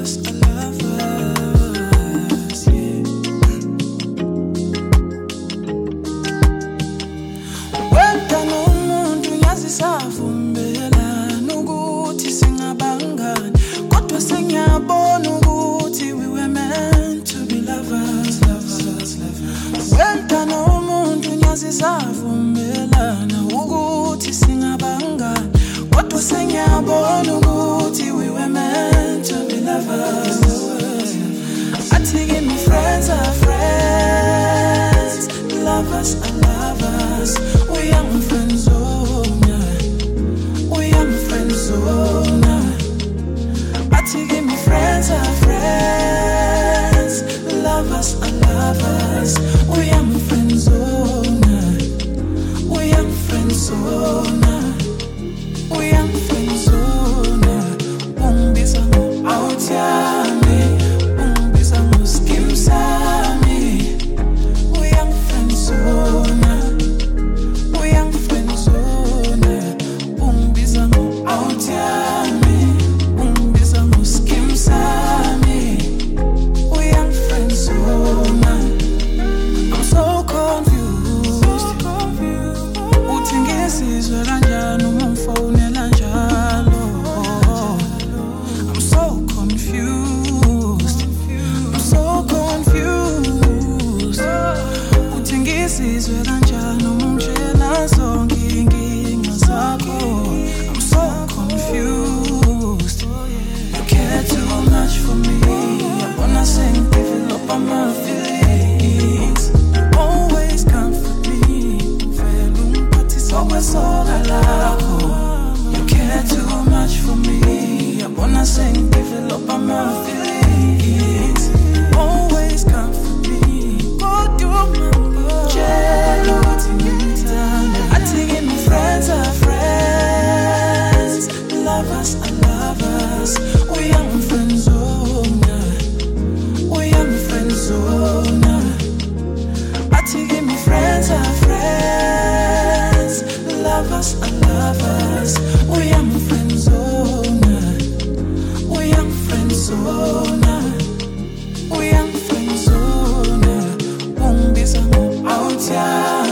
lovers are lovers, yeah. Wenta nomuntu ngiyazisavumbela nokuthi singabangani, kodwa sengiyabona ukuthi we were meant to be lovers, lovers, lovers. Wenta nomuntu ngiyazisavumbela ukuthi singabangani, kodwa sengiyabona ukuthi we were meant to be lovers. Athi kimi friends are friends, lovers are lovers. We are friends zone, we are friends zone. Athi kimi friends are friends, lovers are lovers. We are friends zone, we are friends zone. We are friends zone. Ungibiza ngo-out yami, ungibiza ngo-skim sami. We are friends zone, we are friends zone. Ungibiza ngo-out yami, ungibiza ngo-skim sami. We are friends zone. I'm so confused. Uthi ngisizwe kanjani uma ngifonela njalo? I'm so confused. I'm so confused. Uthi ngisizwe kanjani uma ungitshela zonke inkinga zakho? I'm so confused. You care too much for me. I wanna develop on my feelings. Always comfort me. Vele ungiphathisa okwesoka lakho. You care too much for me. I wanna develop on my feelings. Always comfort me. Kodwa mama, tshela ukuthi ngikuthanda. Athi kimi friends are friends, lovers are lovers. We are friends zone, we are friends zone. Athi kimi friends are friends, lovers are lovers. We are friends zone, we are friends zone. We are friends zone. Ungibiza ngo-out yami.